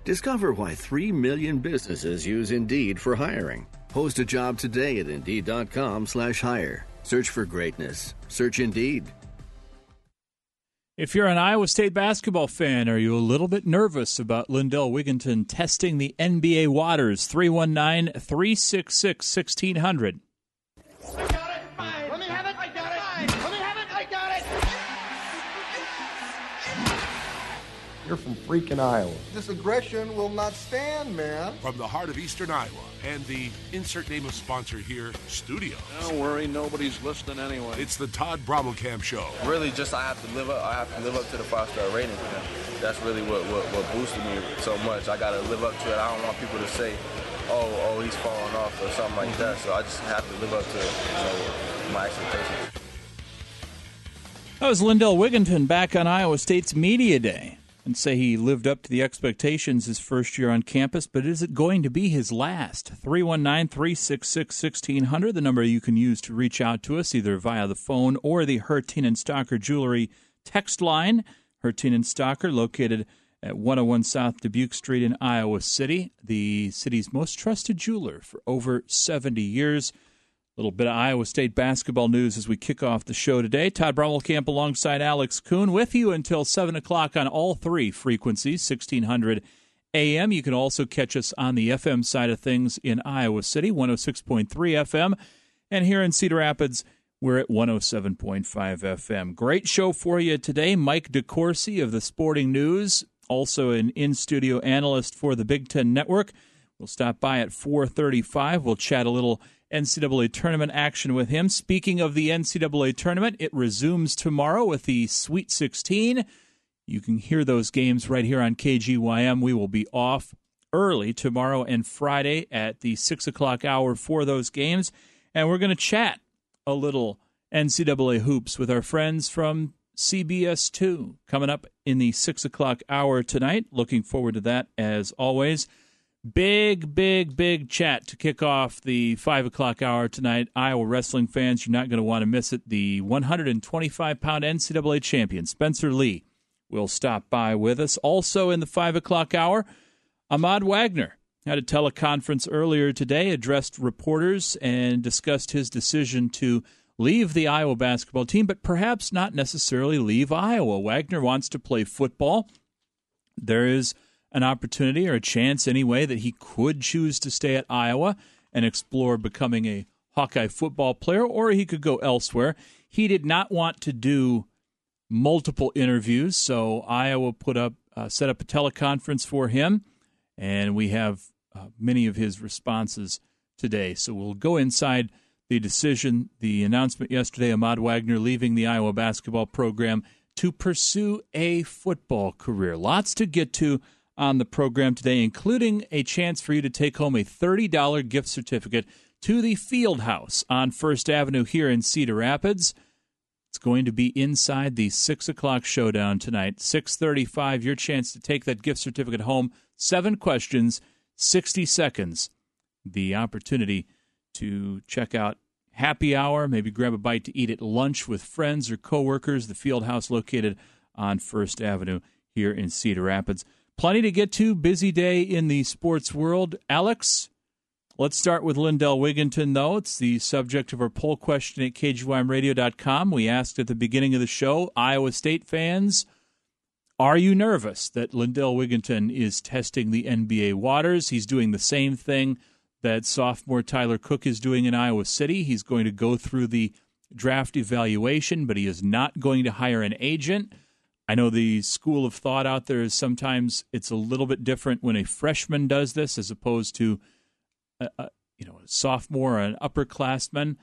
Discover why 3 million businesses use Indeed for hiring. Post a job today at Indeed.com/hire. Search for greatness. Search Indeed. If you're an Iowa State basketball fan, are you a little bit nervous about Lindell Wigginton testing the NBA waters? 319-366-1600. I got it. Fine. Let me have it. I got it. Fine. Let me have it. I got it. You're from freaking Iowa. This aggression will not stand, man. From the heart of Eastern Iowa and the insert name of sponsor here, studio. Don't worry, nobody's listening anyway. It's the Todd Brommelkamp Show. Really, just I have to live up to the 5-star rating. That's really what boosted me so much. I got to live up to it. I don't want people to say, oh, he's falling off or something like that. So I just have to live up to my expectations. That was Lindell Wigginton back on Iowa State's Media Day, and say he lived up to the expectations his first year on campus, but is it going to be his last? 319-366-1600, the number you can use to reach out to us, either via the phone or the Hertin and Stocker Jewelry text line. Hertin and Stocker, located at 101 South Dubuque Street in Iowa City, the city's most trusted jeweler for over 70 years. A little bit of Iowa State basketball news as we kick off the show today. Todd Brommelkamp alongside Alex Kuhn with you until 7 o'clock on all three frequencies, 1600 AM. You can also catch us on the FM side of things in Iowa City, 106.3 FM. And here in Cedar Rapids, we're at 107.5 FM. Great show for you today. Mike DeCourcy of the Sporting News, also an in-studio analyst for the Big Ten Network. We'll stop by at 4:35. We'll chat a little NCAA tournament action with him. Speaking of the NCAA tournament, it resumes tomorrow with the Sweet 16. You can hear those games right here on KGYM. We will be off early tomorrow and Friday at the 6 o'clock hour for those games. And we're going to chat a little NCAA hoops with our friends from CBS 2 coming up in the 6 o'clock hour tonight. Looking forward to that as always. Big chat to kick off the 5 o'clock hour tonight. Iowa wrestling fans, you're not going to want to miss it. The 125-pound NCAA champion, Spencer Lee, will stop by with us. Also in the 5 o'clock hour, Ahmad Wagner had a teleconference earlier today, addressed reporters, and discussed his decision to leave the Iowa basketball team, but perhaps not necessarily leave Iowa. Wagner wants to play football. There is an opportunity, or a chance anyway, that he could choose to stay at Iowa and explore becoming a Hawkeye football player, or he could go elsewhere. He did not want to do multiple interviews, so Iowa set up a teleconference for him, and we have many of his responses today. So we'll go inside the decision, the announcement yesterday, Ahmad Wagner leaving the Iowa basketball program to pursue a football career. Lots to get to on the program today, including a chance for you to take home a $30 gift certificate to the Field House on First Avenue here in Cedar Rapids. It's going to be inside the 6 o'clock showdown tonight. 6:35, your chance to take that gift certificate home. 7 questions, 60 seconds. The opportunity to check out happy hour, maybe grab a bite to eat at lunch with friends or coworkers. The Field House located on First Avenue here in Cedar Rapids. Plenty to get to. Busy day in the sports world. Alex, let's start with Lindell Wigginton, though. It's the subject of our poll question at KGYMradio.com. We asked at the beginning of the show, Iowa State fans, are you nervous that Lindell Wigginton is testing the NBA waters? He's doing the same thing that sophomore Tyler Cook is doing in Iowa City. He's going to go through the draft evaluation, but he is not going to hire an agent. I know the school of thought out there is sometimes it's a little bit different when a freshman does this as opposed to a sophomore or an upperclassman.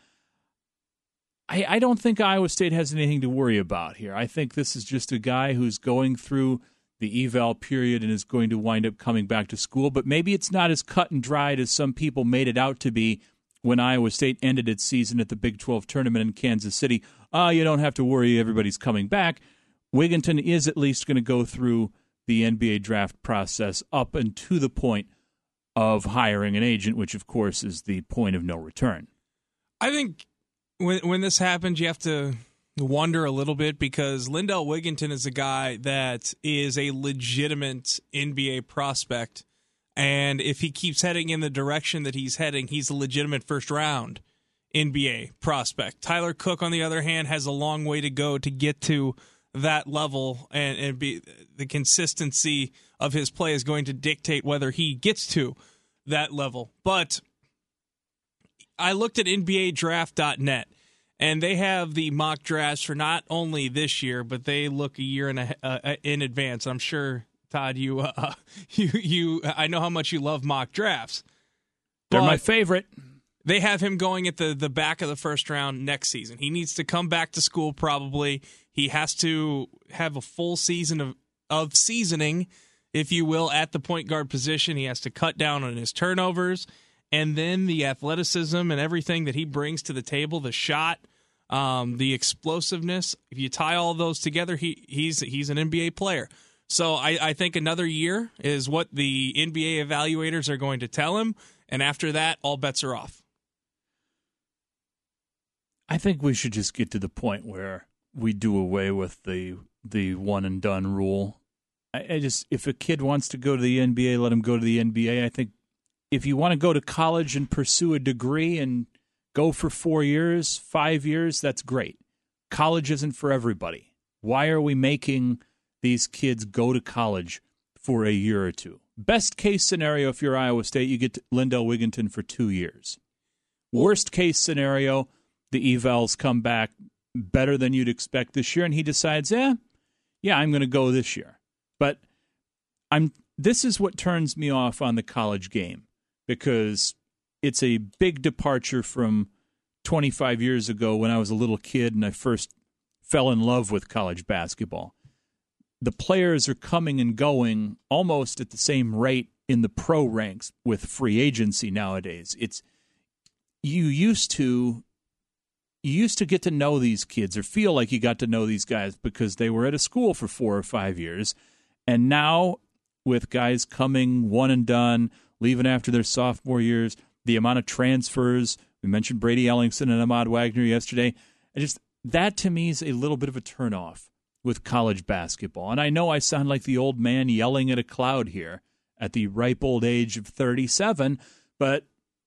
I don't think Iowa State has anything to worry about here. I think this is just a guy who's going through the eval period and is going to wind up coming back to school. But maybe it's not as cut and dried as some people made it out to be when Iowa State ended its season at the Big 12 tournament in Kansas City. You don't have to worry, everybody's coming back. Wigginton is at least going to go through the NBA draft process up and to the point of hiring an agent, which, of course, is the point of no return. I think when this happens, you have to wonder a little bit because Lindell Wigginton is a guy that is a legitimate NBA prospect. And if he keeps heading in the direction that he's heading, he's a legitimate first-round NBA prospect. Tyler Cook, on the other hand, has a long way to go to get to that level, and be the consistency of his play is going to dictate whether he gets to that level. But I looked at NBADraft.net, and they have the mock drafts for not only this year, but they look a year in advance. I'm sure, Todd, I know how much you love mock drafts. They're my favorite. They have him going at the back of the first round next season. He needs to come back to school probably. He has to have a full season of seasoning, if you will, at the point guard position. He has to cut down on his turnovers. And then the athleticism and everything that he brings to the table, the shot, the explosiveness. If you tie all those together, he's an NBA player. So I think another year is what the NBA evaluators are going to tell him. And after that, all bets are off. I think we should just get to the point where we do away with the one and done rule. I just, if a kid wants to go to the NBA, let him go to the NBA. I think if you want to go to college and pursue a degree and go for 4 years, 5 years, that's great. College isn't for everybody. Why are we making these kids go to college for a year or two? Best case scenario, if you're Iowa State, you get Lindell Wigginton for 2 years. Worst case scenario, the evals come back better than you'd expect this year, and he decides, I'm going to go this year. But this is what turns me off on the college game, because it's a big departure from 25 years ago when I was a little kid and I first fell in love with college basketball. The players are coming and going almost at the same rate in the pro ranks with free agency nowadays. You used to get to know these kids or feel like you got to know these guys because they were at a school for 4 or 5 years. And now with guys coming one and done, leaving after their sophomore years, the amount of transfers, we mentioned Brady Ellingson and Ahmad Wagner yesterday, that to me is a little bit of a turnoff with college basketball. And I know I sound like the old man yelling at a cloud here at the ripe old age of 37, but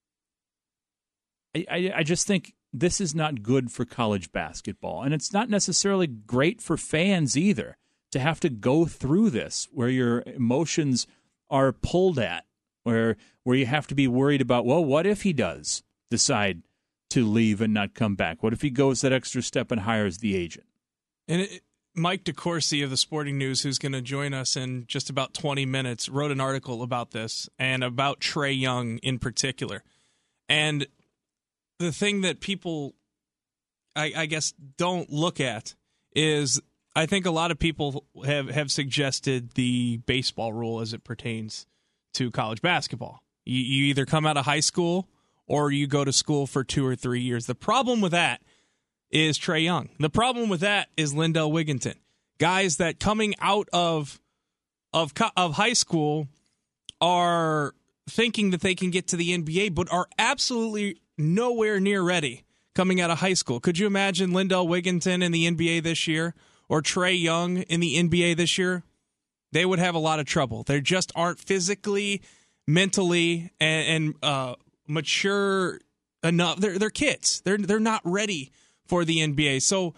I just think this is not good for college basketball. And it's not necessarily great for fans either to have to go through this where your emotions are pulled at, where you have to be worried about, well, what if he does decide to leave and not come back? What if he goes that extra step and hires the agent? And Mike DeCourcy of the Sporting News, who's going to join us in just about 20 minutes, wrote an article about this and about Trae Young in particular. And the thing that people, I guess, don't look at is I think a lot of people have suggested the baseball rule as it pertains to college basketball. You either come out of high school or you go to school for 2 or 3 years. The problem with that is Trae Young. The problem with that is Lindell Wigginton. Guys that coming out of high school are thinking that they can get to the NBA, but are absolutely nowhere near ready coming out of high school. Could you imagine Lindell Wigginton in the NBA this year or Trae Young in the NBA this year? They would have a lot of trouble. They just aren't physically, mentally, and mature enough. They're kids. They're not ready for the NBA. So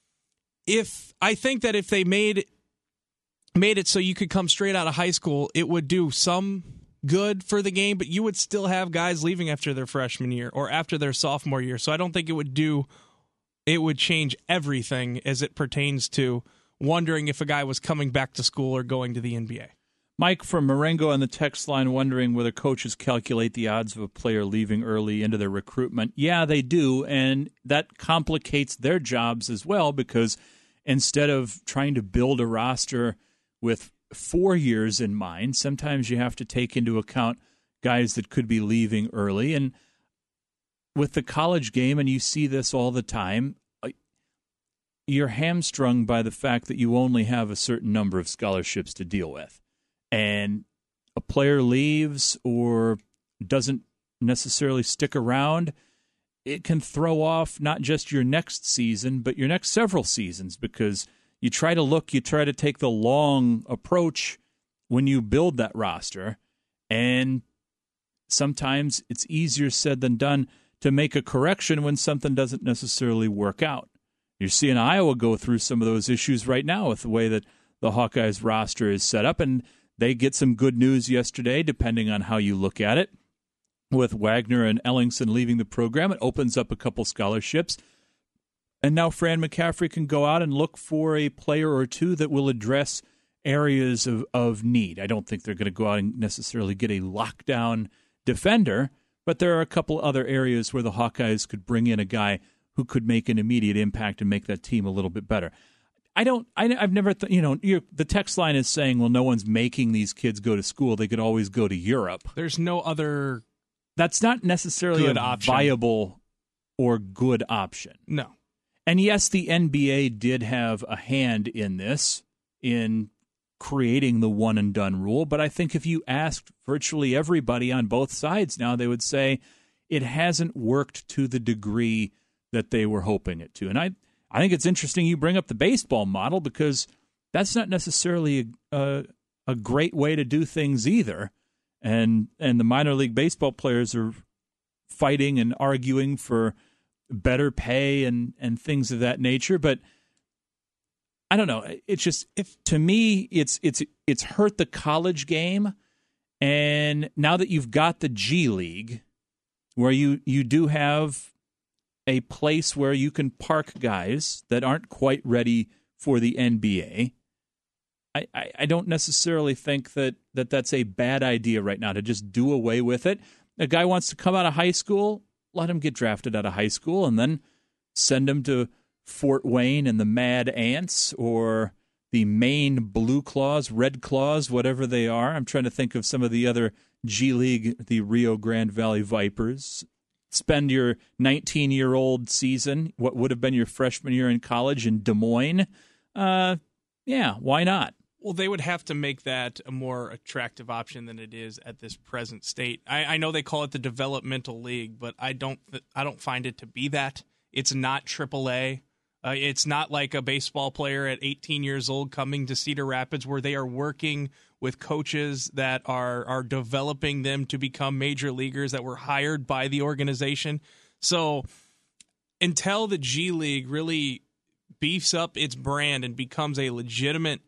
I think that if they made it so you could come straight out of high school, it would do some good for the game, but you would still have guys leaving after their freshman year or after their sophomore year. So I don't think it would change everything as it pertains to wondering if a guy was coming back to school or going to the NBA. Mike from Marengo on the text line wondering whether coaches calculate the odds of a player leaving early into their recruitment. Yeah, they do, and that complicates their jobs as well because instead of trying to build a roster with 4 years in mind, sometimes you have to take into account guys that could be leaving early. And with the college game, and you see this all the time, you're hamstrung by the fact that you only have a certain number of scholarships to deal with. And a player leaves or doesn't necessarily stick around, it can throw off not just your next season, but your next several seasons, because you try to take the long approach when you build that roster, and sometimes it's easier said than done to make a correction when something doesn't necessarily work out. You're seeing Iowa go through some of those issues right now with the way that the Hawkeyes roster is set up, and they get some good news yesterday, depending on how you look at it. With Wagner and Ellingson leaving the program, it opens up a couple scholarships. And now Fran McCaffrey can go out and look for a player or two that will address areas of need. I don't think they're going to go out and necessarily get a lockdown defender, but there are a couple other areas where the Hawkeyes could bring in a guy who could make an immediate impact and make that team a little bit better. I've never, the text line is saying, well, no one's making these kids go to school. They could always go to Europe. There's no other. That's not necessarily good a option. Viable or good option. No. And yes, the NBA did have a hand in this, in creating the one and done rule. But I think if you asked virtually everybody on both sides now, they would say it hasn't worked to the degree that they were hoping it to. And I think it's interesting you bring up the baseball model, because that's not necessarily a great way to do things either. And the minor league baseball players are fighting and arguing for better pay and things of that nature. But I don't know. It's just, to me, it's hurt the college game. And now that you've got the G League, where you do have a place where you can park guys that aren't quite ready for the NBA, I don't necessarily think that that's a bad idea right now to just do away with it. A guy wants to come out of high school, let him get drafted out of high school, and then send him to Fort Wayne and the Mad Ants or the Maine Blue Claws, Red Claws, whatever they are. I'm trying to think of some of the other G League, the Rio Grande Valley Vipers. Spend your 19-year-old season, what would have been your freshman year in college, in Des Moines. Yeah, why not? Well, they would have to make that a more attractive option than it is at this present state. I know they call it the developmental league, but I don't find it to be that. It's not AAA. It's not like a baseball player at 18 years old coming to Cedar Rapids, where they are working with coaches that are developing them to become major leaguers that were hired by the organization. So until the G League really beefs up its brand and becomes a legitimate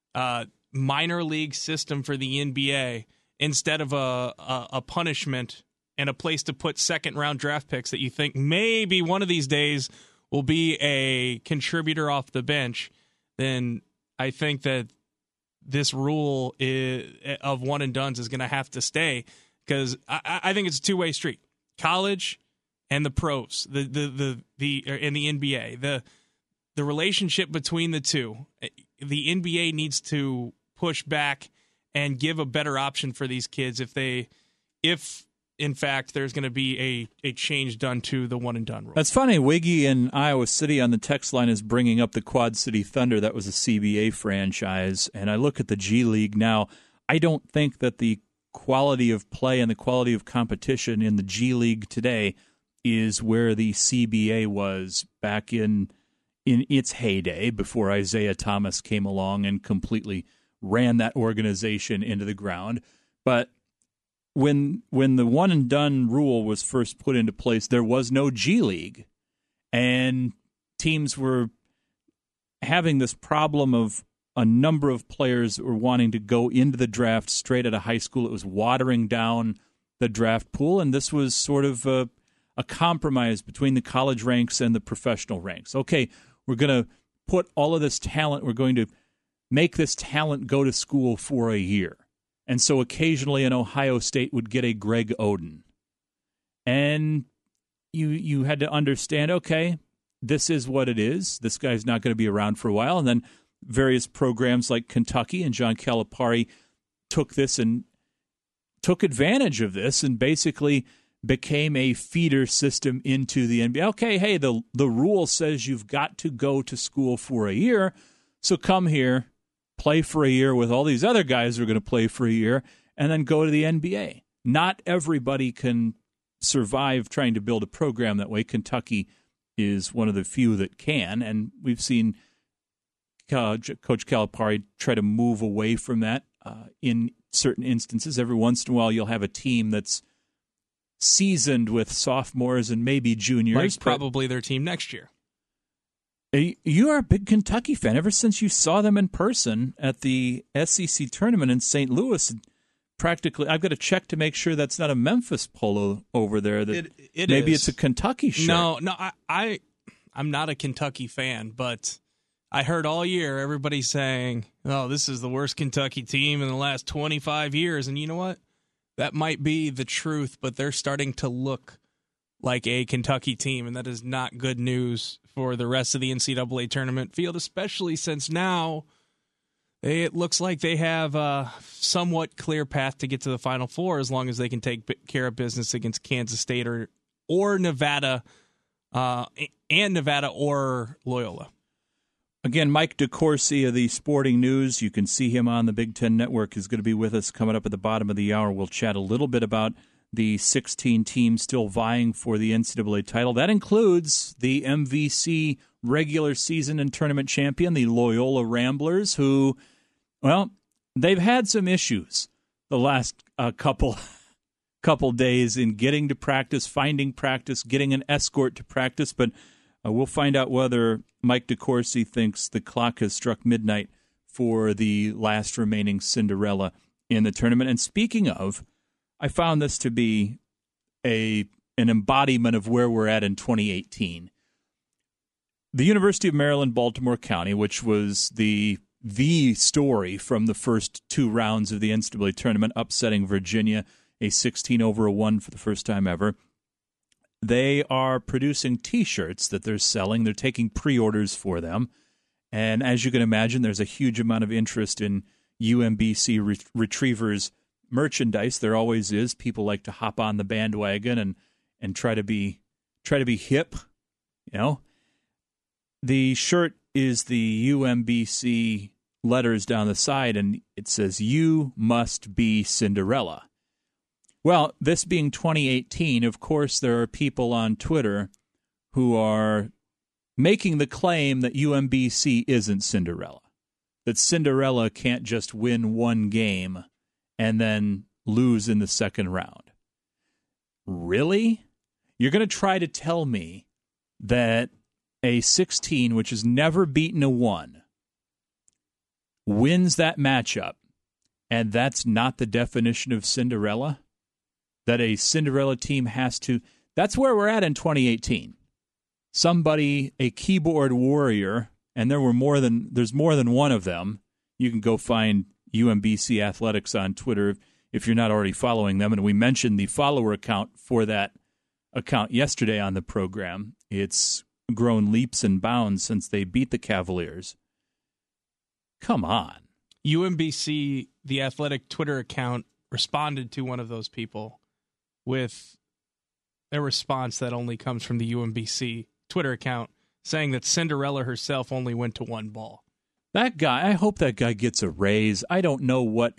minor league system for the NBA, instead of a punishment and a place to put second-round draft picks that you think maybe one of these days will be a contributor off the bench, then I think that this rule of one and dones is going to have to stay, because I think it's a two-way street. College and the pros, and the NBA, the relationship between the two. The NBA needs to push back and give a better option for these kids if in fact there's going to be a change done to the one and done rule. That's funny. Wiggy in Iowa City on the text line is bringing up the Quad City Thunder. That was a CBA franchise. And I look at the G League now. I don't think that the quality of play and the quality of competition in the G League today is where the CBA was back in its heyday, before Isaiah Thomas came along and completely ran that organization into the ground. But when the one and done rule was first put into place, there was no G League, and teams were having this problem of a number of players were wanting to go into the draft straight out of high school. It was watering down the draft pool, and this was sort of a compromise between the college ranks and the professional ranks. Okay, we're going to put all of this talent, we're going to make this talent go to school for a year. And so occasionally an Ohio State would get a Greg Oden. And you had to understand, okay, this is what it is. This guy's not going to be around for a while. And then various programs like Kentucky and John Calipari took this and took advantage of this and basically became a feeder system into the NBA. Okay, hey, the rule says you've got to go to school for a year, so come here, play for a year with all these other guys who are going to play for a year, and then go to the NBA. Not everybody can survive trying to build a program that way. Kentucky is one of the few that can, and we've seen Coach Calipari try to move away from that in certain instances. Every once in a while, you'll have a team that's seasoned with sophomores and maybe juniors. Mike's probably their team next year. You are a big Kentucky fan ever since you saw them in person at the SEC tournament in St. Louis. Practically, I've got to check to make sure that's not a Memphis polo over there. That maybe it's a Kentucky shirt. No, I'm not a Kentucky fan, but I heard all year everybody saying, "Oh, this is the worst Kentucky team in the last 25 years." And you know what? That might be the truth, but they're starting to look like a Kentucky team, and that is not good news for the rest of the NCAA tournament field, especially since now it looks like they have a somewhat clear path to get to the Final Four as long as they can take care of business against Kansas State or Nevada, and Nevada or Loyola. Again, Mike DeCourcy of the Sporting News, you can see him on the Big Ten Network, is going to be with us coming up at the bottom of the hour. We'll chat a little bit about the 16 teams still vying for the NCAA title. That includes the MVC regular season and tournament champion, the Loyola Ramblers, who, well, they've had some issues the last couple days in getting to practice, finding practice, getting an escort to practice, but we'll find out whether Mike DeCourcy thinks the clock has struck midnight for the last remaining Cinderella in the tournament. And speaking of, I found this to be an embodiment of where we're at in 2018. The University of Maryland, Baltimore County, which was the story from the first two rounds of the NCAA tournament, upsetting Virginia, a 16-1 for the first time ever. They are producing T-shirts that they're selling. They're taking pre-orders for them. And as you can imagine, there's a huge amount of interest in UMBC Retrievers merchandise. There always is. People like to hop on the bandwagon and try to be hip, you know. The shirt is the UMBC letters down the side, and it says, "You must be Cinderella." Well, this being 2018, of course, there are people on Twitter who are making the claim that UMBC isn't Cinderella, that Cinderella can't just win one game and then lose in the second round. Really? You're going to try to tell me that a 16, which has never beaten a 1, wins that matchup, and that's not the definition of Cinderella? That a Cinderella team has to... That's where we're at in 2018. Somebody, a keyboard warrior, and there's more than one of them. You can go find UMBC Athletics on Twitter if you're not already following them. And we mentioned the follower account for that account yesterday on the program. It's grown leaps and bounds since they beat the Cavaliers. Come on. UMBC, the Athletic Twitter account, responded to one of those people with a response that only comes from the UMBC Twitter account, saying that Cinderella herself only went to one ball. That guy, I hope that guy gets a raise. I don't know what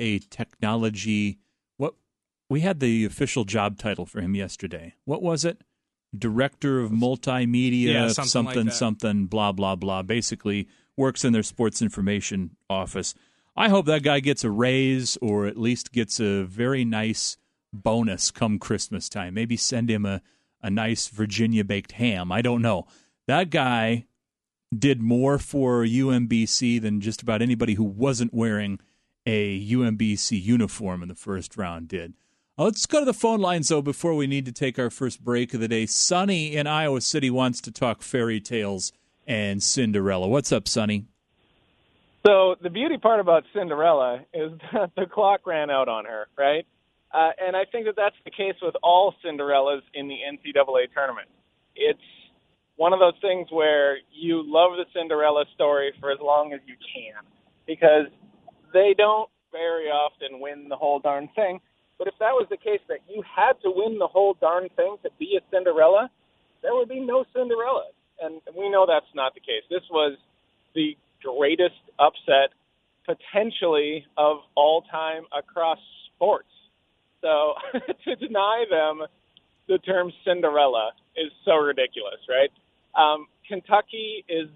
we had the official job title for him yesterday. What was it? Director of Multimedia, something, blah, blah, blah. Basically works in their sports information office. I hope that guy gets a raise or at least gets a very nice bonus come Christmas time. Maybe send him a nice Virginia baked ham. I don't know. That guy did more for UMBC than just about anybody who wasn't wearing a UMBC uniform in the first round did. Let's go to the phone lines, though, before we need to take our first break of the day. Sonny in Iowa City wants to talk fairy tales and Cinderella. What's up, Sonny? So the beauty part about Cinderella is that the clock ran out on her, right? And I think that that's the case with all Cinderellas in the NCAA tournament. It's one of those things where you love the Cinderella story for as long as you can because they don't very often win the whole darn thing. But if that was the case, that you had to win the whole darn thing to be a Cinderella, there would be no Cinderella. And we know that's not the case. This was the greatest upset potentially of all time across sports. So to deny them the term Cinderella is so ridiculous, right? Kentucky is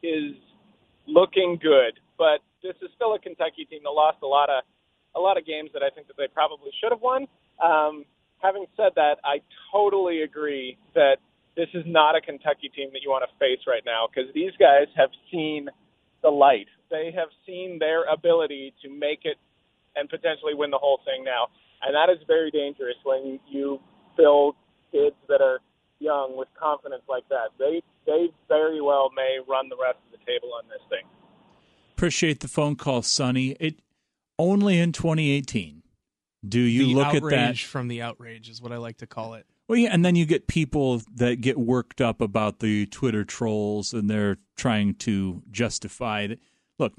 looking good, but this is still a Kentucky team that lost a lot of games that I think that they probably should have won. Having said that, I totally agree that this is not a Kentucky team that you want to face right now, because these guys have seen the light. They have seen their ability to make it and potentially win the whole thing now. And that is very dangerous when you fill kids that are young with confidence like that. They very well may run the rest of the table on this thing. Appreciate the phone call, Sonny. Only in 2018 do you look at that. Outrage from the outrage is what I like to call it. Well, yeah, and then you get people that get worked up about the Twitter trolls, and they're trying to justify that. Look,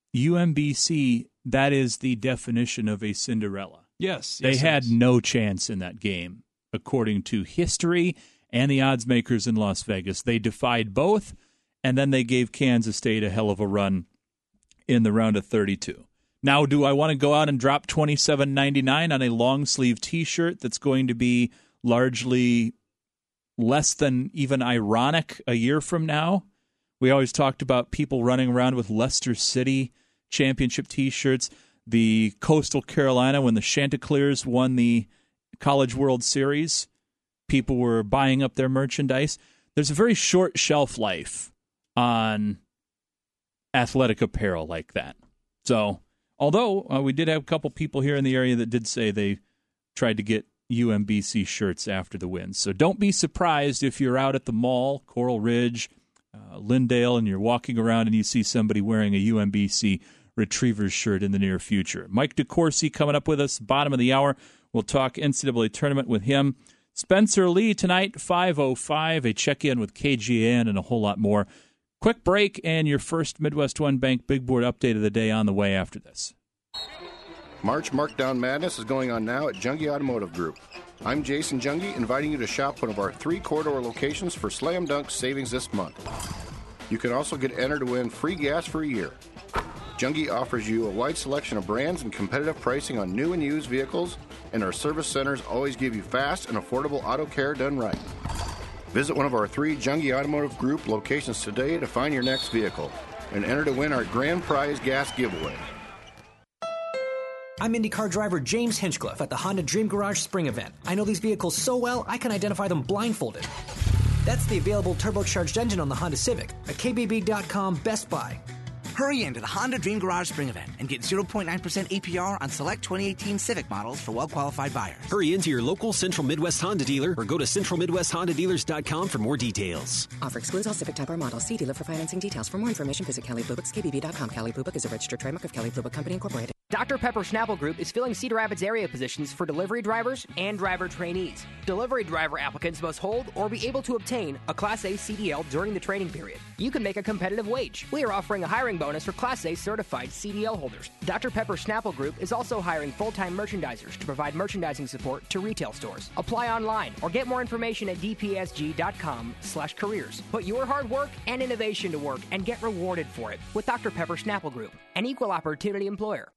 UMBC, that is the definition of a Cinderella. Yes. They had no chance in that game, according to history and the odds makers in Las Vegas. They defied both, and then they gave Kansas State a hell of a run in the round of 32. Now, do I want to go out and drop $27.99 on a long-sleeve T-shirt that's going to be largely less than even ironic a year from now? We always talked about people running around with Leicester City championship T-shirts. The Coastal Carolina, when the Chanticleers won the College World Series, people were buying up their merchandise. There's a very short shelf life on athletic apparel like that. So, although we did have a couple people here in the area that did say they tried to get UMBC shirts after the win. So don't be surprised if you're out at the mall, Coral Ridge, Lindale, and you're walking around and you see somebody wearing a UMBC Retrievers shirt in the near future. Mike DeCourcy coming up with us, bottom of the hour. We'll talk NCAA tournament with him. Spencer Lee tonight, 5:05, a check-in with KGN and a whole lot more. Quick break and your first Midwest One Bank Big Board update of the day on the way after this. March Markdown Madness is going on now at Jungie Automotive Group. I'm Jason Jungie, inviting you to shop one of our 3 corridor locations for slam dunk savings this month. You can also get entered to win free gas for a year. Jungie offers you a wide selection of brands and competitive pricing on new and used vehicles, and our service centers always give you fast and affordable auto care done right. Visit one of our 3 Jungie Automotive Group locations today to find your next vehicle and enter to win our grand prize gas giveaway. I'm IndyCar driver James Hinchcliffe at the Honda Dream Garage Spring Event. I know these vehicles so well, I can identify them blindfolded. That's the available turbocharged engine on the Honda Civic, a KBB.com Best Buy. Hurry into the Honda Dream Garage Spring Event and get 0.9% APR on select 2018 Civic models for well-qualified buyers. Hurry into your local Central Midwest Honda dealer or go to centralmidwesthondadealers.com for more details. Offer excludes all Civic Type R models. See dealer for financing details. For more information, visit Kelley Blue Book's KBB.com. Kelley Blue Book is a registered trademark of Kelley Blue Book Company, Incorporated. Dr. Pepper Snapple Group is filling Cedar Rapids area positions for delivery drivers and driver trainees. Delivery driver applicants must hold or be able to obtain a Class A CDL during the training period. You can make a competitive wage. We are offering a hiring bonus for Class A certified CDL holders. Dr. Pepper Snapple Group is also hiring full-time merchandisers to provide merchandising support to retail stores. Apply online or get more information at dpsg.com/careers. Put your hard work and innovation to work and get rewarded for it with Dr. Pepper Snapple Group, an equal opportunity employer.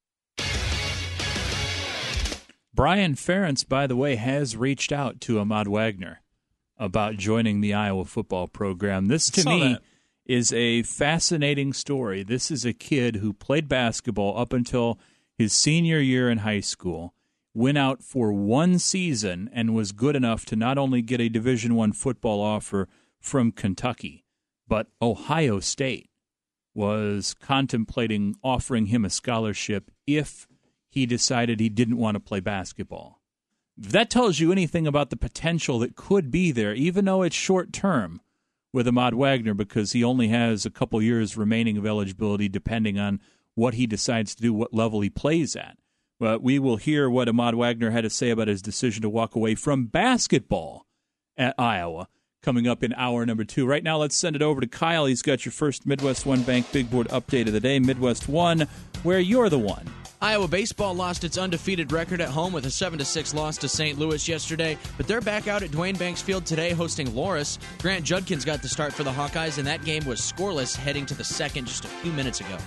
Brian Ferentz, by the way, has reached out to Ahmad Wagner about joining the Iowa football program. This, to me, is a fascinating story. This is a kid who played basketball up until his senior year in high school, went out for 1 season, and was good enough to not only get a Division I football offer from Kentucky, but Ohio State was contemplating offering him a scholarship if he decided he didn't want to play basketball. If that tells you anything about the potential that could be there, even though it's short term with Ahmad Wagner, because he only has a couple years remaining of eligibility depending on what he decides to do, what level he plays at. But we will hear what Ahmad Wagner had to say about his decision to walk away from basketball at Iowa coming up in hour number 2. Right now, let's send it over to Kyle. He's got your first Midwest One Bank Big Board update of the day. Midwest One, where you're the one. Iowa baseball lost its undefeated record at home with a 7-6 loss to St. Louis yesterday, but they're back out at Dwayne Banks Field today hosting Loras. Grant Judkins got the start for the Hawkeyes, and that game was scoreless heading to the second just a few minutes ago.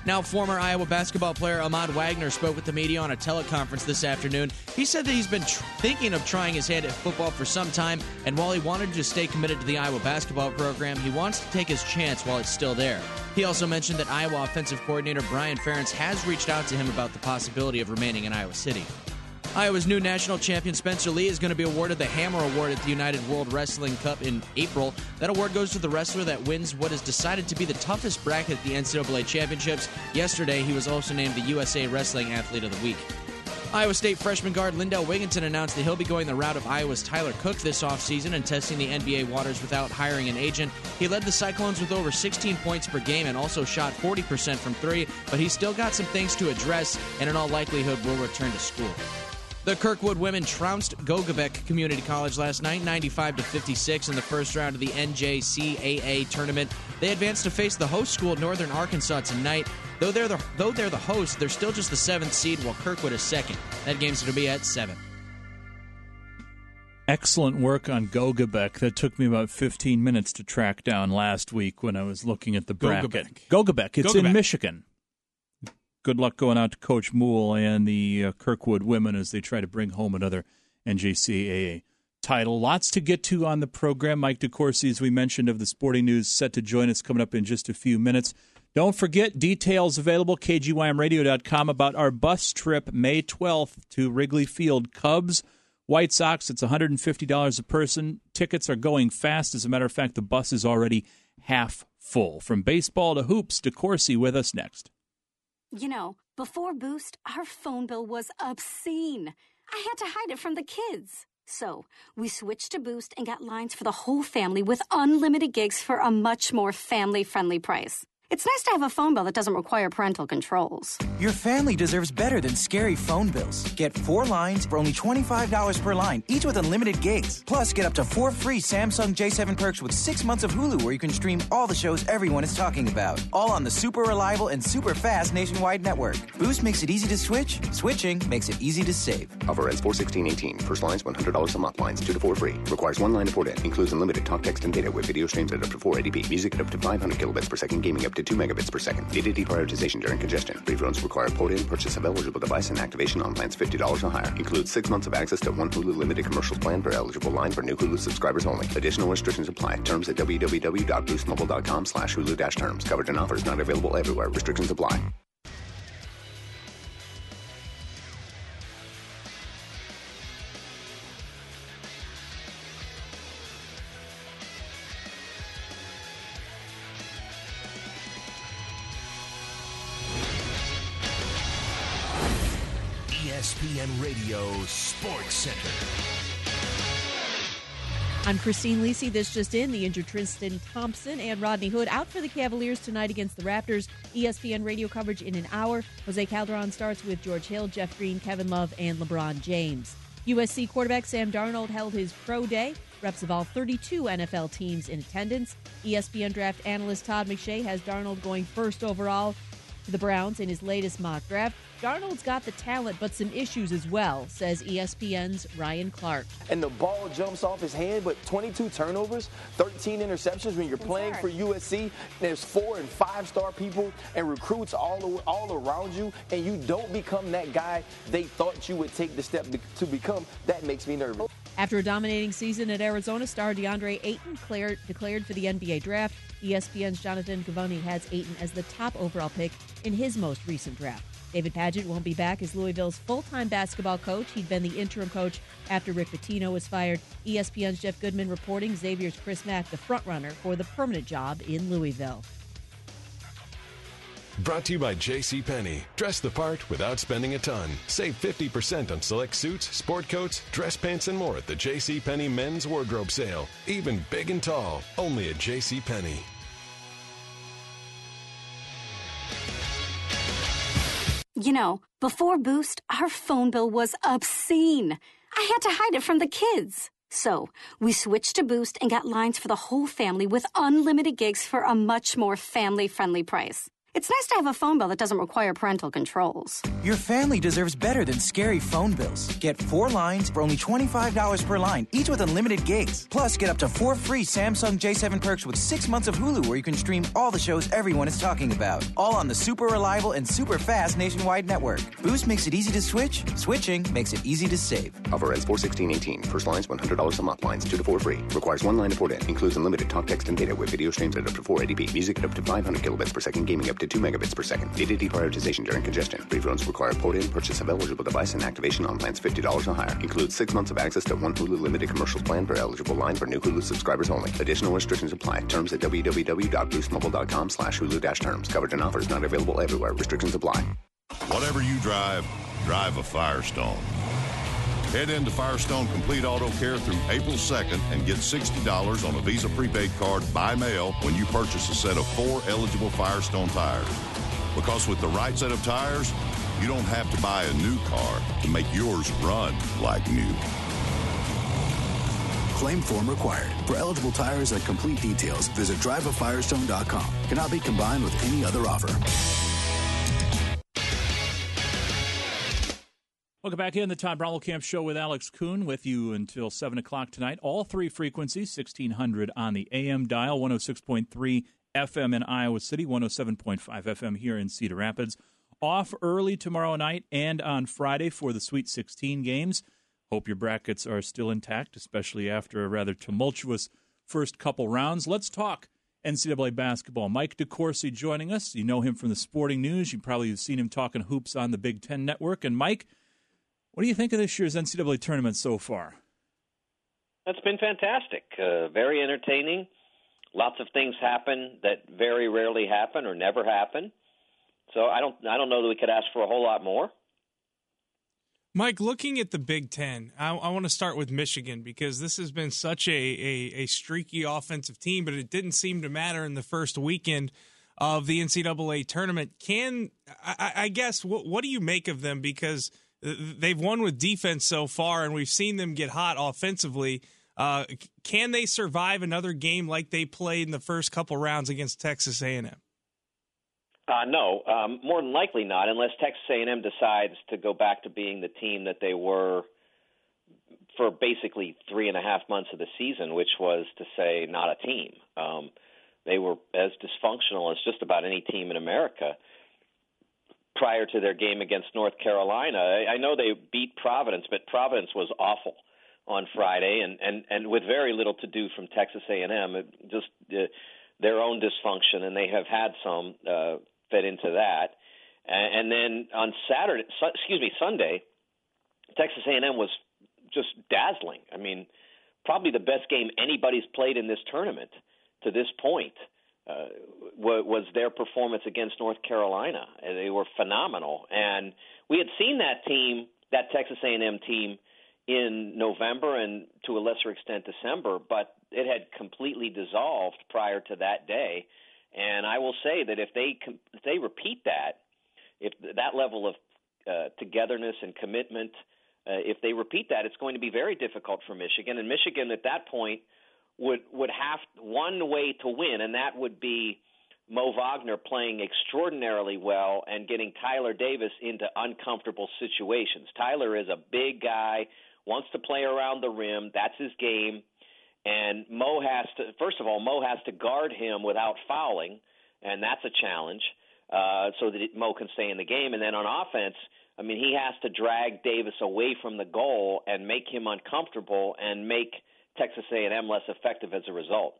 Now, former Iowa basketball player Ahmad Wagner spoke with the media on a teleconference this afternoon. He said that he's been thinking of trying his hand at football for some time, and while he wanted to stay committed to the Iowa basketball program, he wants to take his chance while it's still there. He also mentioned that Iowa offensive coordinator Brian Ferentz has reached out to him about the possibility of remaining in Iowa City. Iowa's new national champion Spencer Lee is going to be awarded the Hammer Award at the United World Wrestling Cup in April. That award goes to the wrestler that wins what is decided to be the toughest bracket at the NCAA Championships. Yesterday, he was also named the USA Wrestling Athlete of the Week. Iowa State freshman guard Lindell Wigginton announced that he'll be going the route of Iowa's Tyler Cook this offseason and testing the NBA waters without hiring an agent. He led the Cyclones with over 16 points per game and also shot 40% from three, but he's still got some things to address and in all likelihood will return to school. The Kirkwood women trounced Gogabek Community College last night, 95-56 in the first round of the NJCAA tournament. They advanced to face the host school, Northern Arkansas, tonight. Though they're the host, they're still just the 7th seed, while Kirkwood is second. That game's going to be at 7. Excellent work on Gogabek. That took me about 15 minutes to track down last week when I was looking at the bracket. Gogabek. It's in Michigan. Good luck going out to Coach Moole and the Kirkwood women as they try to bring home another NJCAA title. Lots to get to on the program. Mike DeCourcy, as we mentioned, of the Sporting News, set to join us coming up in just a few minutes. Don't forget, details available, KGYMradio.com, about our bus trip May 12th to Wrigley Field. Cubs, White Sox, it's $150 a person. Tickets are going fast. As a matter of fact, the bus is already half full. From baseball to hoops, DeCourcy with us next. You know, before Boost, our phone bill was obscene. I had to hide it from the kids. So we switched to Boost and got lines for the whole family with unlimited gigs for a much more family-friendly price. It's nice to have a phone bill that doesn't require parental controls. Your family deserves better than scary phone bills. Get 4 lines for only $25 per line, each with unlimited gigs. Plus, get up to 4 free Samsung J7 perks with 6 months of Hulu, where you can stream all the shows everyone is talking about. All on the super reliable and super fast nationwide network. Boost makes it easy to switch. Switching makes it easy to save. Offer ends 4/16/18. First lines $100 a month. Lines 2 to 4 free. Requires 1 line to port in. Includes unlimited talk, text, and data with video streams at up to 480p. Music at up to 500 kilobits per second. Gaming up to 2 megabits per second. Data deprioritization during congestion. Brief runs require port-in, purchase of eligible device, and activation on plans $50 or higher. Includes 6 months of access to 1 Hulu limited commercials plan per eligible line for new Hulu subscribers only. Additional restrictions apply. Terms at www.boostmobile.com/Hulu-terms. Coverage and offers not available everywhere. Restrictions apply. ESPN Radio Sports Center. I'm Christine Lisi. This just in, the injured Tristan Thompson and Rodney Hood out for the Cavaliers tonight against the Raptors. ESPN radio coverage in an hour. Jose Calderon starts with George Hill, Jeff Green, Kevin Love, and LeBron James. USC quarterback Sam Darnold held his pro day. Reps of all 32 NFL teams in attendance. ESPN draft analyst Todd McShay has Darnold going first overall to the Browns in his latest mock draft. Darnold's got the talent, but some issues as well, says ESPN's Ryan Clark. And the ball jumps off his hand, but 22 turnovers, 13 interceptions when you're playing for USC. There's 4- and 5-star people and recruits all around you, and you don't become that guy they thought you would take the step to become. That makes me nervous. After a dominating season at Arizona, star DeAndre Ayton declared for the NBA draft. ESPN's Jonathan Givony has Ayton as the top overall pick in his most recent draft. David Padgett won't be back as Louisville's full-time basketball coach. He'd been the interim coach after Rick Pitino was fired. ESPN's Jeff Goodman reporting Xavier's Chris Mack the frontrunner for the permanent job in Louisville. Brought to you by JCPenney. Dress the part without spending a ton. Save 50% on select suits, sport coats, dress pants, and more at the JCPenney Men's Wardrobe Sale. Even big and tall. Only at JCPenney. You know, before Boost, our phone bill was obscene. I had to hide it from the kids. So we switched to Boost and got lines for the whole family with unlimited gigs for a much more family-friendly price. It's nice to have a phone bill that doesn't require parental controls. Your family deserves better than scary phone bills. Get 4 lines for only $25 per line, each with unlimited gigs. Plus, get up to 4 free Samsung J7 perks with 6 months of Hulu where you can stream all the shows everyone is talking about. All on the super reliable and super fast nationwide network. Boost makes it easy to switch. Switching makes it easy to save. Offer ends 4/16/18. First lines $100 a month. Lines 2 to 4 free. Requires 1 line to port in. Includes unlimited talk, text, and data with video streams at up to 480p. Music at up to 500 kilobits per second. Gaming up to 2 megabits per second. Data deprioritization during congestion. Brief phones require port-in, purchase of eligible device, and activation on plans $50 or higher. Includes 6 months of access to 1 Hulu limited commercials plan per eligible line for new Hulu subscribers only. Additional restrictions apply. Terms at www.boostmobile.com/Hulu-terms. Coverage and offers not available everywhere. Restrictions apply. Whatever you drive a Firestone. Head into Firestone Complete Auto Care through April 2nd and get $60 on a Visa prepaid card by mail when you purchase a set of 4 eligible Firestone tires. Because with the right set of tires, you don't have to buy a new car to make yours run like new. Claim form required. For eligible tires and complete details, visit driveafirestone.com. Cannot be combined with any other offer. Welcome back in the Todd Brommelkamp Show with Alex Kuhn with you until 7 o'clock tonight. All 3 frequencies, 1600 on the AM dial, 106.3 FM in Iowa City, 107.5 FM here in Cedar Rapids. Off early tomorrow night and on Friday for the Sweet 16 games. Hope your brackets are still intact, especially after a rather tumultuous first couple rounds. Let's talk NCAA basketball. Mike DeCourcy joining us. You know him from the Sporting News. You probably have seen him talking hoops on the Big Ten Network. And Mike, what do you think of this year's NCAA tournament so far? It's been fantastic. Very entertaining. Lots of things happen that very rarely happen or never happen. So I don't know that we could ask for a whole lot more. Mike, looking at the Big Ten, I want to start with Michigan because this has been such a streaky offensive team, but it didn't seem to matter in the first weekend of the NCAA tournament. I guess, what do you make of them? Because they've won with defense so far, and we've seen them get hot offensively. Can they survive another game like they played in the first couple rounds against Texas A&M? No, more than likely not, unless Texas A&M decides to go back to being the team that they were for basically 3.5 months of the season, which was to say not a team. They were as dysfunctional as just about any team in America prior to their game against North Carolina. I know they beat Providence, but Providence was awful on Friday, and with very little to do from Texas A&M, just their own dysfunction, and they have had some fed into that. And then on Sunday, Texas A&M was just dazzling. I mean, probably the best game anybody's played in this tournament to this point was their performance against North Carolina. And they were phenomenal. And we had seen that team, that Texas A&M team, in November and to a lesser extent December, but it had completely dissolved prior to that day. And I will say that if they repeat that, if that level of togetherness and commitment, if they repeat that, it's going to be very difficult for Michigan. And Michigan at that point would have one way to win, and that would be Mo Wagner playing extraordinarily well and getting Tyler Davis into uncomfortable situations. Tyler is a big guy, wants to play around the rim. That's his game. And Mo has to guard him without fouling, and that's a challenge so that Mo can stay in the game. And then on offense, I mean, he has to drag Davis away from the goal and make him uncomfortable and make Texas A&M less effective as a result.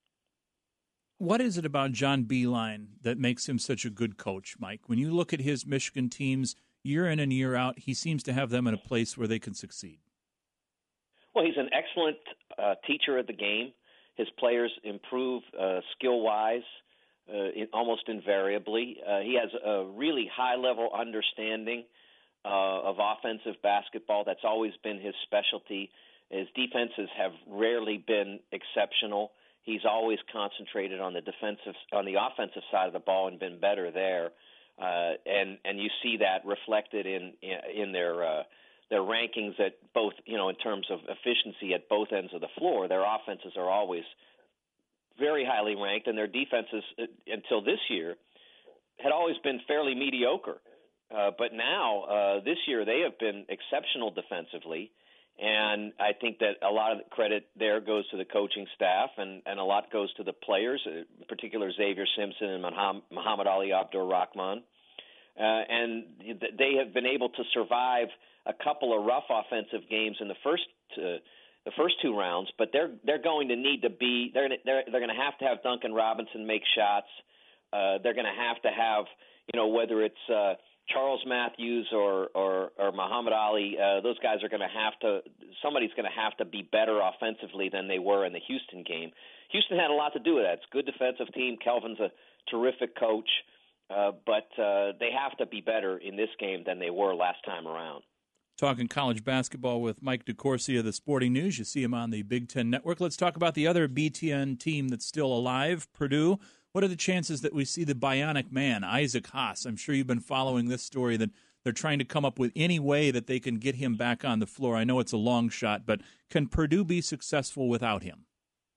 What is it about John Beilein that makes him such a good coach, Mike? When you look at his Michigan teams year in and year out, he seems to have them in a place where they can succeed. Well, he's an excellent teacher of the game. His players improve skill-wise almost invariably. He has a really high-level understanding of offensive basketball. That's always been his specialty. His defenses have rarely been exceptional. He's always concentrated on the offensive side of the ball and been better there. And you see that reflected in their rankings at both, in terms of efficiency at both ends of the floor. Their offenses are always very highly ranked, and their defenses, until this year, had always been fairly mediocre. But now, this year, they have been exceptional defensively. And I think that a lot of the credit there goes to the coaching staff, and a lot goes to the players, in particular Xavier Simpson and Muhammad Ali Abdur-Rahman. And they have been able to survive a couple of rough offensive games in the first two rounds, but they're going to need to be they're going to have Duncan Robinson make shots. They're going to have whether it's Charles Matthews or Muhammad Ali, those guys are going to have to – somebody's going to have to be better offensively than they were in the Houston game. Houston had a lot to do with that. It's a good defensive team. Kelvin's a terrific coach, but they have to be better in this game than they were last time around. Talking college basketball with Mike DeCourcy of the Sporting News. You see him on the Big Ten Network. Let's talk about the other BTN team that's still alive, Purdue. What are the chances that we see the bionic man, Isaac Haas? I'm sure you've been following this story that they're trying to come up with any way that they can get him back on the floor. I know it's a long shot, but can Purdue be successful without him?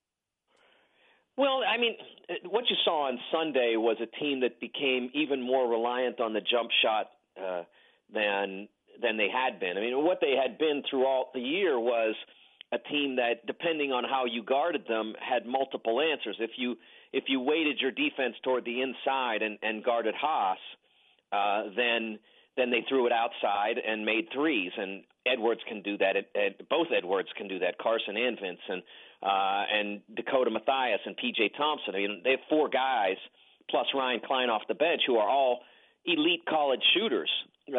Well, I mean, what you saw on Sunday was a team that became even more reliant on the jump shot than they had been. I mean, what they had been throughout the year was a team that, depending on how you guarded them, had multiple answers. If you weighted your defense toward the inside and guarded Haas, then they threw it outside and made threes. And Edwards can do that. Both Edwards can do that. Carson and Vincent, and Dakota Mathias and P.J. Thompson. I mean, they have four guys plus Ryan Klein off the bench who are all elite college shooters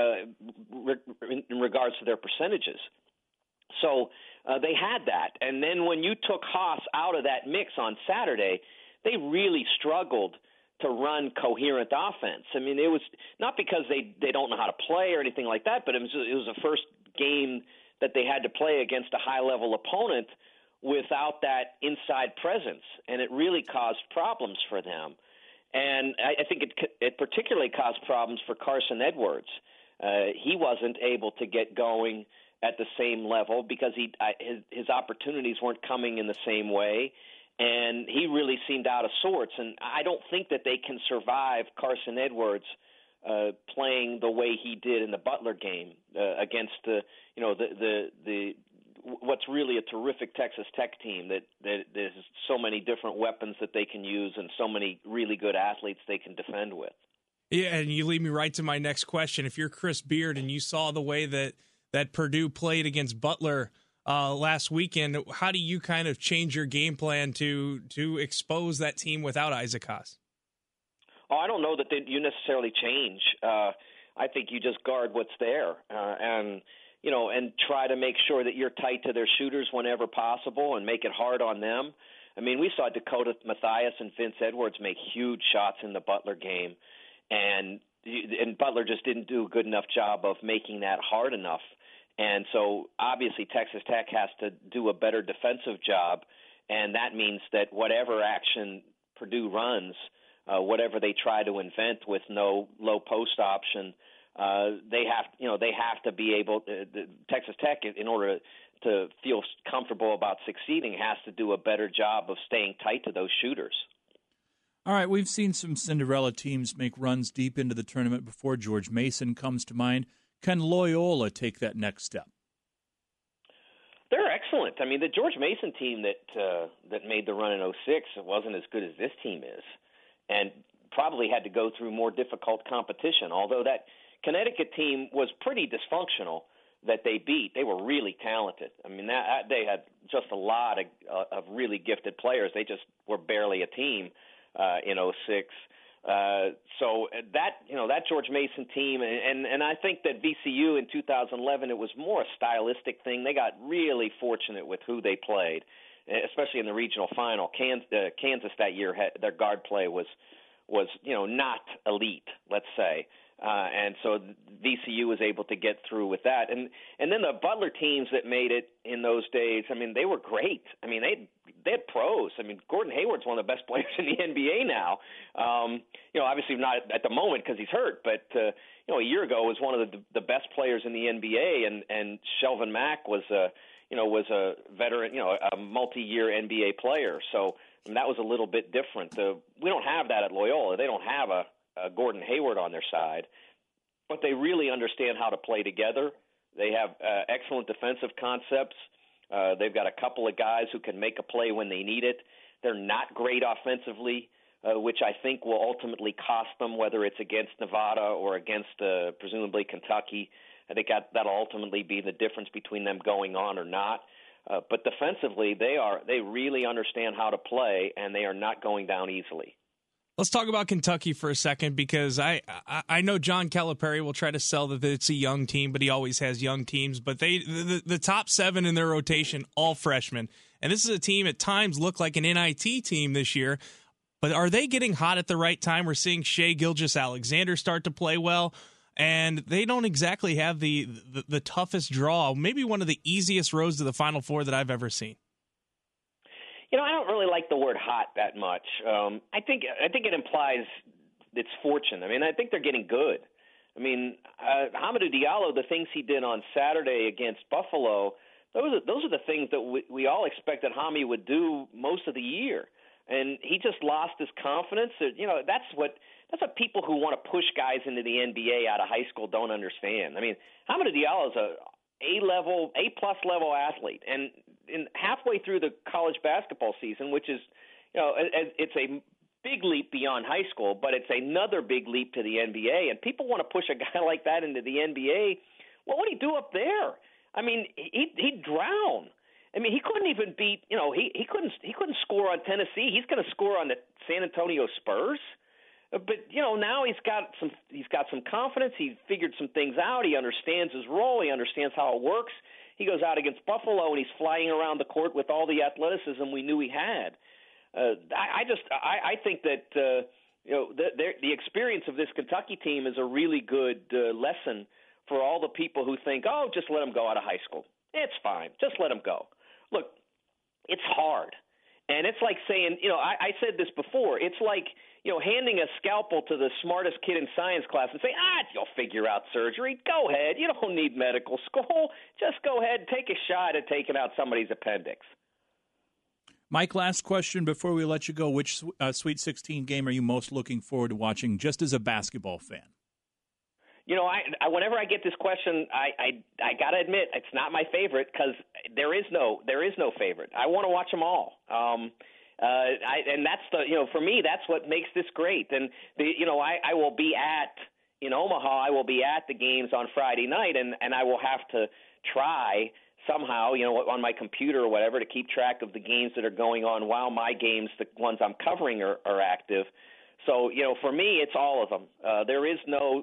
in regards to their percentages. So they had that. And then when you took Haas out of that mix on Saturday, they really struggled to run coherent offense. I mean, it was not because they don't know how to play or anything like that, but it was the first game that they had to play against a high-level opponent without that inside presence, and it really caused problems for them. And I think it particularly caused problems for Carson Edwards. He wasn't able to get going at the same level because his opportunities weren't coming in the same way, and he really seemed out of sorts. And I don't think that they can survive Carson Edwards playing the way he did in the Butler game against the what's really a terrific Texas Tech team that there's so many different weapons that they can use and so many really good athletes they can defend with. Yeah, and you lead me right to my next question. If you're Chris Beard and you saw the way that Purdue played against Butler last weekend, how do you kind of change your game plan to expose that team without Isaac Haas? Oh, I don't know that you necessarily change. I think you just guard what's there and try to make sure that you're tight to their shooters whenever possible and make it hard on them. I mean, we saw Dakota Mathias and Vince Edwards make huge shots in the Butler game, and Butler just didn't do a good enough job of making that hard enough. And so obviously Texas Tech has to do a better defensive job, and that means that whatever action Purdue runs, whatever they try to invent with no low post option, they have to be able. Texas Tech, in order to feel comfortable about succeeding, has to do a better job of staying tight to those shooters. All right, we've seen some Cinderella teams make runs deep into the tournament before. George Mason comes to mind. Can Loyola take that next step? They're excellent. I mean, the George Mason team that made the run in 2006 wasn't as good as this team is, and probably had to go through more difficult competition. Although that Connecticut team was pretty dysfunctional that they beat. They were really talented. I mean, they had just a lot of really gifted players. They just were barely a team in 2006. So that George Mason team, and I think that VCU in 2011, it was more a stylistic thing. They got really fortunate with who they played, especially in the regional final. Kansas that year their guard play was not elite, let's say. And so VCU was able to get through with that. And then the Butler teams that made it in those days, I mean, they were great. I mean, they had pros. I mean, Gordon Hayward's one of the best players in the NBA now. Obviously not at the moment because he's hurt, but, a year ago was one of the best players in the NBA. And Shelvin Mack was a veteran, a multi-year NBA player. So that was a little bit different. We don't have that at Loyola. They don't have a Gordon Hayward on their side, but they really understand how to play together. They have excellent defensive concepts. They've got a couple of guys who can make a play when they need it. They're not great offensively, which I think will ultimately cost them, whether it's against Nevada or against presumably Kentucky. I think that'll ultimately be the difference between them going on or not. But defensively, they really understand how to play, and they are not going down easily. Let's talk about Kentucky for a second, because I know John Calipari will try to sell that it's a young team, but he always has young teams. But the top 7 in their rotation, all freshmen. And this is a team at times look like an NIT team this year. But are they getting hot at the right time? We're seeing Shai Gilgeous-Alexander start to play well, and they don't exactly have the toughest draw, maybe one of the easiest roads to the Final Four that I've ever seen. I don't really like the word hot that much. I think it implies it's fortune. I think they're getting good. Hamidou Diallo, the things he did on Saturday against Buffalo, those are the things that we all expected Hami would do most of the year. And he just lost his confidence. That's what people who want to push guys into the NBA out of high school don't understand. Hamidou Diallo is A-plus level athlete, and halfway through the college basketball season, which is, it's a big leap beyond high school, but it's another big leap to the NBA. And people want to push a guy like that into the NBA. Well, what did he do up there? He'd drown. He couldn't even beat. He couldn't score on Tennessee. He's going to score on the San Antonio Spurs. But now he's got some confidence. He figured some things out. He understands his role. He understands how it works. He goes out against Buffalo and he's flying around the court with all the athleticism we knew he had. I think that the experience of this Kentucky team is a really good lesson for all the people who think, oh, just let him go out of high school. It's fine. Just let him go. Look, it's hard. And it's like saying, I said this before, it's like, handing a scalpel to the smartest kid in science class and say, you'll figure out surgery. Go ahead. You don't need medical school. Just go ahead and take a shot at taking out somebody's appendix. Mike, last question before we let you go. Which Sweet 16 game are you most looking forward to watching just as a basketball fan? Whenever I get this question, I got to admit it's not my favorite because there is no favorite. I want to watch them all. And that's for me, that's what makes this great. And I will be in Omaha. I will be at the games on Friday night, and I will have to try somehow, on my computer or whatever, to keep track of the games that are going on while my games, the ones I'm covering, are active. So for me, it's all of them. There is no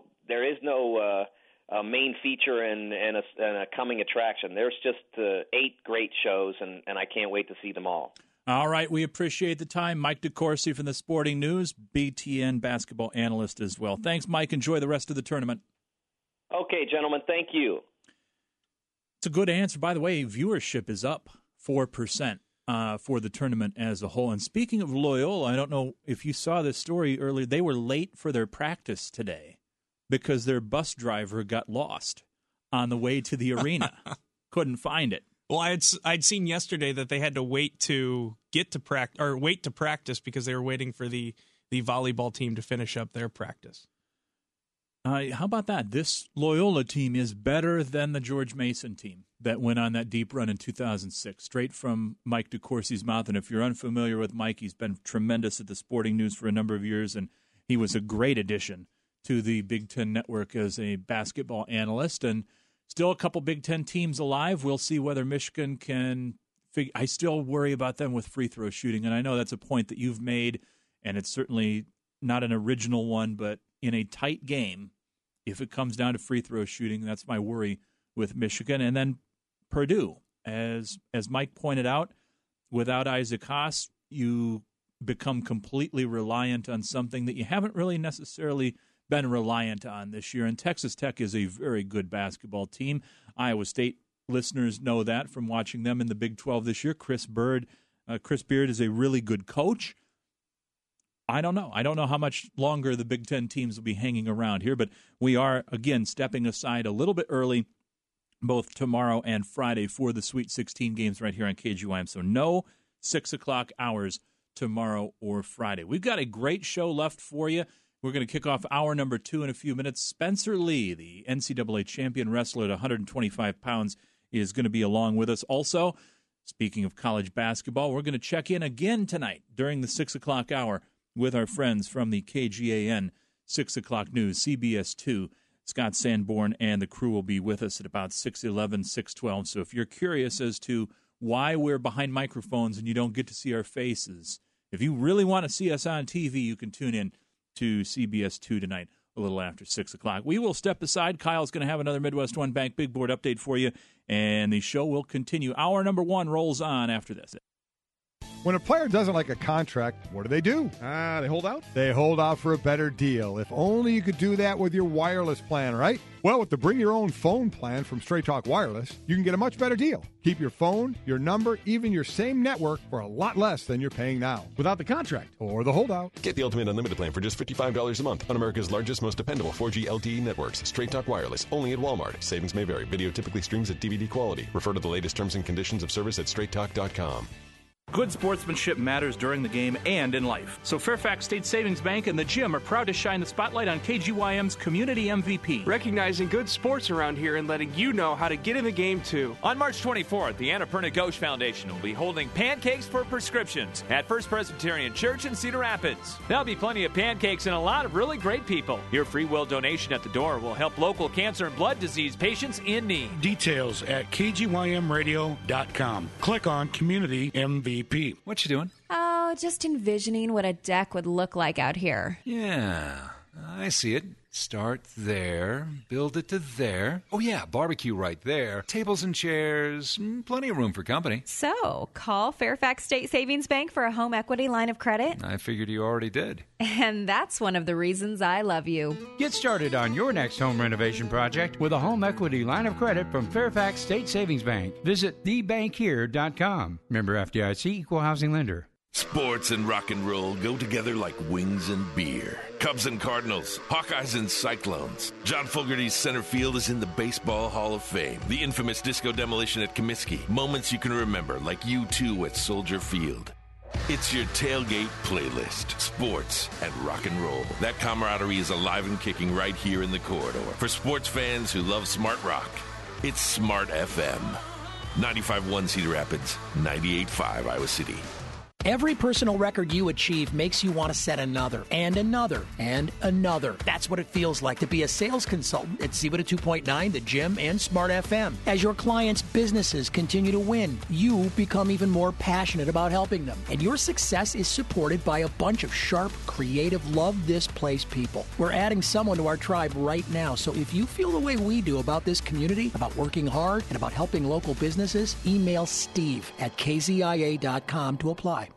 main feature and a coming attraction. There's just 8 great shows, and I can't wait to see them all. All right, we appreciate the time. Mike DeCourcy from the Sporting News, BTN basketball analyst as well. Thanks, Mike. Enjoy the rest of the tournament. Okay, gentlemen, thank you. It's a good answer. By the way, viewership is up 4% for the tournament as a whole. And speaking of Loyola, I don't know if you saw this story earlier. They were late for their practice today because their bus driver got lost on the way to the arena. Couldn't find it. Well, I'd seen yesterday that they had to wait to practice because they were waiting for the volleyball team to finish up their practice. How about that? This Loyola team is better than the George Mason team that went on that deep run in 2006, straight from Mike DeCourcy's mouth. And if you're unfamiliar with Mike, he's been tremendous at the Sporting News for a number of years, and he was a great addition to the Big Ten Network as a basketball analyst. And still a couple Big Ten teams alive. We'll see whether Michigan can figure. I still worry about them with free throw shooting, and I know that's a point that you've made, and it's certainly not an original one, but in a tight game, if it comes down to free throw shooting, that's my worry with Michigan. And then Purdue, as Mike pointed out, without Isaac Haas, you become completely reliant on something that you haven't really necessarily been reliant on this year. And Texas Tech is a very good basketball team. Iowa State listeners know that from watching them in the Big 12 this year. Chris Beard is a really good coach. I don't know. I don't know how much longer the Big Ten teams will be hanging around here, but we are, again, stepping aside a little bit early, both tomorrow and Friday, for the Sweet 16 games right here on KGYM. So no 6 o'clock hours tomorrow or Friday. We've got a great show left for you. We're going to kick off hour number 2 in a few minutes. Spencer Lee, the NCAA champion wrestler at 125 pounds, is going to be along with us. Also, speaking of college basketball, we're going to check in again tonight during the 6 o'clock hour with our friends from the KGAN 6 o'clock news, CBS 2. Scott Sanborn and the crew will be with us at about 6:11, 6:12. So if you're curious as to why we're behind microphones and you don't get to see our faces, if you really want to see us on TV, you can tune in to CBS 2 tonight a little after 6 o'clock. We will step aside. Kyle's going to have another Midwest One Bank Big Board update for you, and the show will continue. Hour number 1 rolls on after this. When a player doesn't like a contract, what do? They hold out? They hold out for a better deal. If only you could do that with your wireless plan, right? Well, with the Bring Your Own Phone plan from Straight Talk Wireless, you can get a much better deal. Keep your phone, your number, even your same network for a lot less than you're paying now. Without the contract or the holdout. Get the Ultimate Unlimited plan for just $55 a month on America's largest, most dependable 4G LTE networks. Straight Talk Wireless, only at Walmart. Savings may vary. Video typically streams at DVD quality. Refer to the latest terms and conditions of service at straighttalk.com. Good sportsmanship matters during the game and in life. So Fairfax State Savings Bank and the Gym are proud to shine the spotlight on KGYM's Community MVP. Recognizing good sports around here and letting you know how to get in the game, too. On March 24th, the Annapurna Ghosh Foundation will be holding Pancakes for Prescriptions at First Presbyterian Church in Cedar Rapids. There'll be plenty of pancakes and a lot of really great people. Your free will donation at the door will help local cancer and blood disease patients in need. Details at kgymradio.com. Click on Community MVP. What you doing? Oh, just envisioning what a deck would look like out here. Yeah, I see it. Start there, build it to there. Oh, yeah, barbecue right there. Tables and chairs, plenty of room for company. So, call Fairfax State Savings Bank for a home equity line of credit. I figured you already did. And that's one of the reasons I love you. Get started on your next home renovation project with a home equity line of credit from Fairfax State Savings Bank. Visit thebankhere.com. Member FDIC, Equal Housing Lender. Sports and rock and roll go together like wings and beer. Cubs and Cardinals, Hawkeyes and Cyclones. John Fogerty's center field is in the Baseball Hall of Fame. The infamous disco demolition at Comiskey. Moments you can remember, like U2 at Soldier Field. It's your tailgate playlist. Sports and rock and roll. That camaraderie is alive and kicking right here in the corridor. For sports fans who love smart rock, it's Smart FM. 95.1 Cedar Rapids, 98.5 Iowa City. Every personal record you achieve makes you want to set another, and another, and another. That's what it feels like to be a sales consultant at Zebra 2.9, The Gym, and Smart FM. As your clients' businesses continue to win, you become even more passionate about helping them. And your success is supported by a bunch of sharp, creative, love this place people. We're adding someone to our tribe right now, so if you feel the way we do about this community, about working hard, and about helping local businesses, email Steve at kzia.com to apply.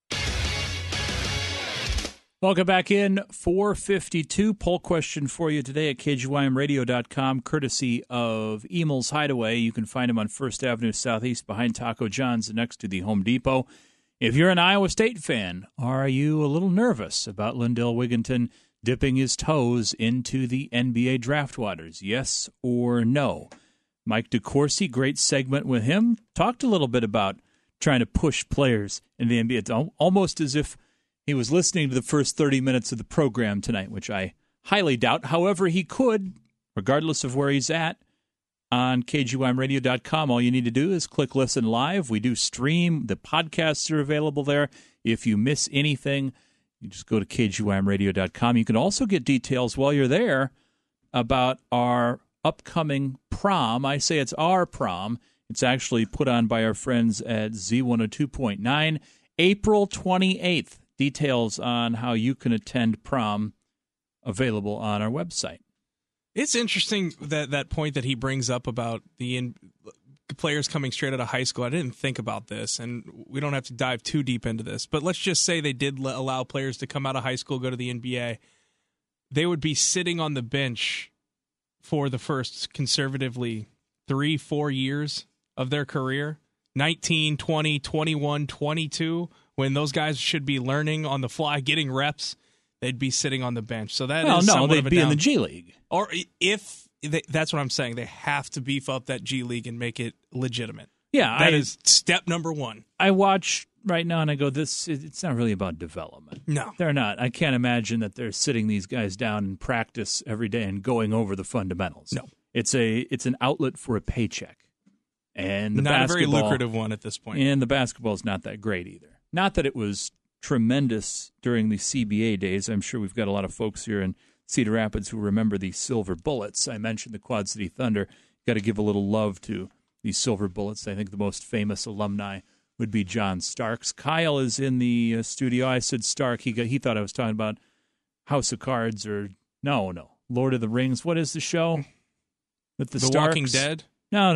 Welcome back in. 452 poll question for you today at KGYMradio.com, courtesy of Emel's Hideaway. You can find him on 1st Avenue Southeast behind Taco John's next to the Home Depot. If you're an Iowa State fan, are you a little nervous about Lindell Wigginton dipping his toes into the NBA draft waters? Yes or no? Mike DeCourcy, great segment with him, talked a little bit about trying to push players in the NBA. It's almost as if he was listening to the first 30 minutes of the program tonight, which I highly doubt. However, he could, regardless of where he's at, on KGYMradio.com. All you need to do is click Listen Live. We do stream. The podcasts are available there. If you miss anything, you just go to KGYMradio.com. You can also get details while you're there about our upcoming prom. I say it's our prom. It's actually put on by our friends at Z102.9, April 28th. Details on how you can attend prom available on our website. It's interesting that point that he brings up about the players coming straight out of high school. I didn't think about this, and we don't have to dive too deep into this, but let's just say they did allow players to come out of high school, go to the NBA. They would be sitting on the bench for the first, conservatively, 3-4 years of their career. 19, 20, 21, 22, when those guys should be learning on the fly, getting reps, they'd be sitting on the bench. So that they'd be in the G League. Or that's what I'm saying. They have to beef up that G League and make it legitimate. Yeah, that is step number one. I watch right now and I go, it's not really about development. No. They're not. I can't imagine that they're sitting these guys down in practice every day and going over the fundamentals. No. It's an outlet for a paycheck. And not a very lucrative one at this point. And the basketball is not that great either. Not that it was tremendous during the CBA days. I'm sure we've got a lot of folks here in Cedar Rapids who remember the Silver Bullets. I mentioned the Quad City Thunder. Got to give a little love to these Silver Bullets. I think the most famous alumni would be John Starks. Kyle is in the studio. I said Stark. He thought I was talking about House of Cards or no, Lord of the Rings. What is the show with the Starks? Walking Dead? No.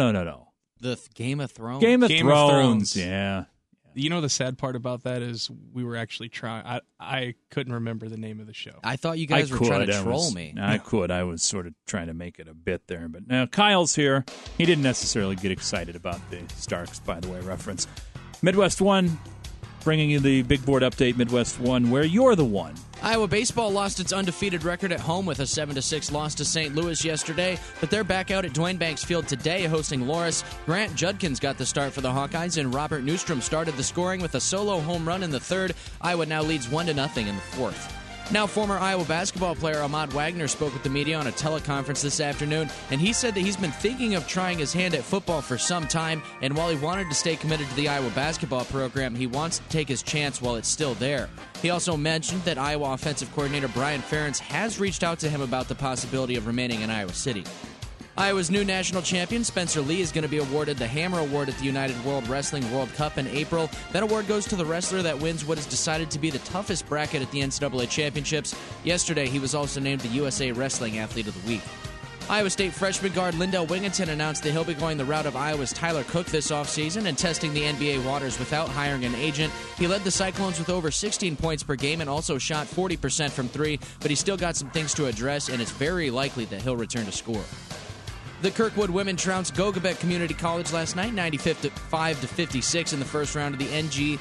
The Game of Thrones. Game of Thrones. Yeah. You know the sad part about that is we were actually trying. I couldn't remember the name of the show. I thought you guys were trying to troll me. I was sort of trying to make it a bit there. But now Kyle's here. He didn't necessarily get excited about the Starks, by the way, reference. Midwest One, bringing you the big board update, Midwest One, where you're the one. Iowa baseball lost its undefeated record at home with a 7-6 loss to St. Louis yesterday, but they're back out at Dwayne Banks Field today hosting Loras. Grant Judkins got the start for the Hawkeyes, and Robert Newstrom started the scoring with a solo home run in the third. Iowa now leads 1-0 in the fourth. Now, former Iowa basketball player Ahmad Wagner spoke with the media on a teleconference this afternoon, and he said that he's been thinking of trying his hand at football for some time, and while he wanted to stay committed to the Iowa basketball program, he wants to take his chance while it's still there. He also mentioned that Iowa offensive coordinator Brian Ferentz has reached out to him about the possibility of remaining in Iowa City. Iowa's new national champion, Spencer Lee, is going to be awarded the Hammer Award at the United World Wrestling World Cup in April. That award goes to the wrestler that wins what is decided to be the toughest bracket at the NCAA Championships. Yesterday, he was also named the USA Wrestling Athlete of the Week. Iowa State freshman guard Lindell Wigginton announced that he'll be going the route of Iowa's Tyler Cook this offseason and testing the NBA waters without hiring an agent. He led the Cyclones with over 16 points per game and also shot 40% from three, but he's still got some things to address, and it's very likely that he'll return to score. The Kirkwood women trounced Gogabet Community College last night, 95-56 in the first round of the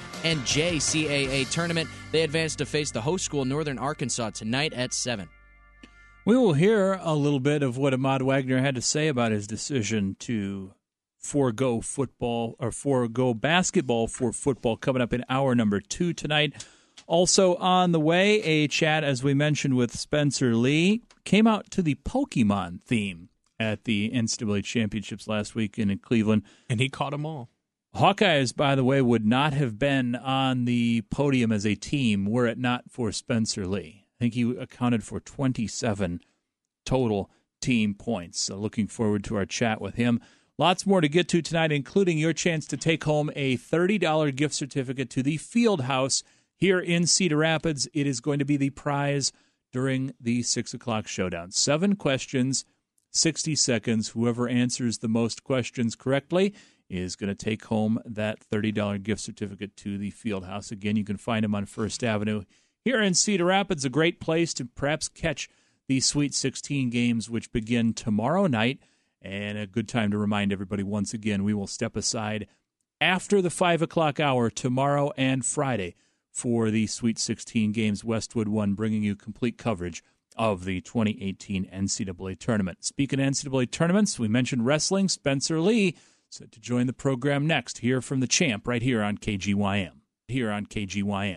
NJCAA tournament. They advanced to face the host school, Northern Arkansas, tonight at 7. We will hear a little bit of what Ahmad Wagner had to say about his decision to forego football or forego basketball for football coming up in hour number 2 tonight. Also on the way, a chat, as we mentioned, with Spencer Lee. Came out to the Pokemon theme at the NCAA Championships last week in Cleveland. And he caught them all. Hawkeyes, by the way, would not have been on the podium as a team were it not for Spencer Lee. I think he accounted for 27 total team points. So looking forward to our chat with him. Lots more to get to tonight, including your chance to take home a $30 gift certificate to the Field House here in Cedar Rapids. It is going to be the prize during the 6 o'clock showdown. 7 questions, 60 seconds. Whoever answers the most questions correctly is going to take home that $30 gift certificate to the Field House. Again, you can find them on First Avenue here in Cedar Rapids, a great place to perhaps catch the Sweet 16 games, which begin tomorrow night, and a good time to remind everybody once again, we will step aside after the 5 o'clock hour tomorrow and Friday for the Sweet 16 games. Westwood One bringing you complete coverage of the 2018 NCAA tournament. Speaking of NCAA tournaments, we mentioned wrestling. Spencer Lee set to join the program next. Hear from the champ right here on KGYM.